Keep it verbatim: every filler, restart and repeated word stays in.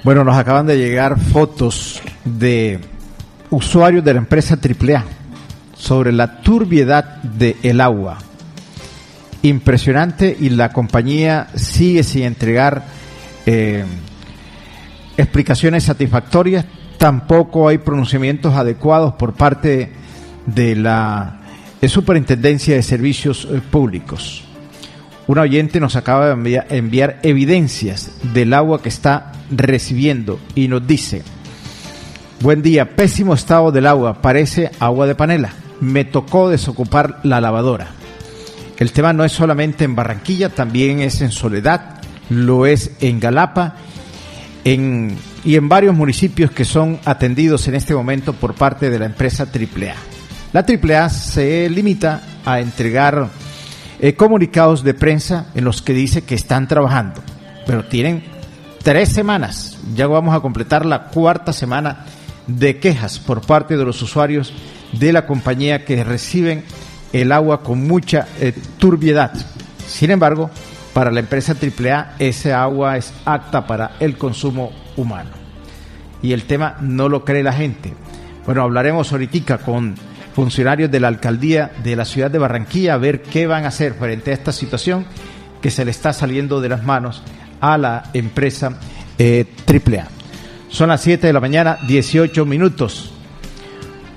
Bueno, nos acaban de llegar fotos de usuarios de la empresa Triple A sobre la turbiedad del agua. Impresionante, y la compañía sigue sin entregar eh, explicaciones satisfactorias. Tampoco hay pronunciamientos adecuados por parte de la de Superintendencia de Servicios Públicos. Un oyente nos acaba de enviar, enviar evidencias del agua que está recibiendo y nos dice: buen día, pésimo estado del agua, parece agua de panela. Me tocó desocupar la lavadora. El tema no es solamente en Barranquilla, también es en Soledad, lo es en Galapa en, y en varios municipios que son atendidos en este momento por parte de la empresa Triple A. La Triple A se limita a entregar eh, comunicados de prensa en los que dice que están trabajando, pero tienen tres semanas, ya vamos a completar la cuarta semana de quejas por parte de los usuarios de la compañía que reciben el agua con mucha eh, turbiedad. Sin embargo, para la empresa Triple A, esa agua es apta para el consumo humano. Y el tema no lo cree la gente. Bueno, hablaremos ahorita con funcionarios de la alcaldía de la ciudad de Barranquilla a ver qué van a hacer frente a esta situación que se le está saliendo de las manos a la empresa eh, Triple A. Son las siete de la mañana, dieciocho minutos.